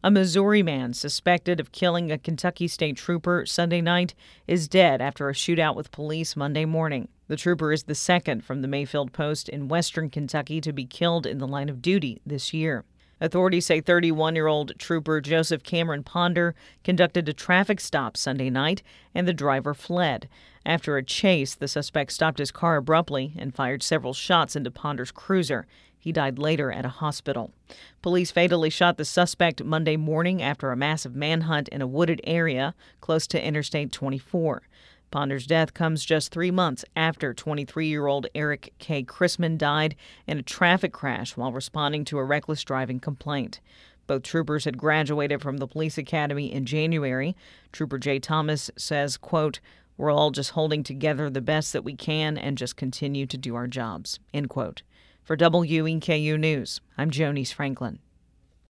A Missouri man suspected of killing a Kentucky state trooper Sunday night is dead after a shootout with police Monday morning. The trooper is the second from the Mayfield Post in western Kentucky to be killed in the line of duty this year. Authorities say 31-year-old trooper Joseph Cameron Ponder conducted a traffic stop Sunday night, and the driver fled. After a chase, the suspect stopped his car abruptly and fired several shots into Ponder's cruiser. He died later at a hospital. Police fatally shot the suspect Monday morning after a massive manhunt in a wooded area close to Interstate 24. Ponder's death comes just 3 months after 23-year-old Eric K. Chrisman died in a traffic crash while responding to a reckless driving complaint. Both troopers had graduated from the police academy in January. Trooper Jay Thomas says, quote, "We're all just holding together the best that we can and just continue to do our jobs," end quote. For WEKU News, I'm Jonice Franklin.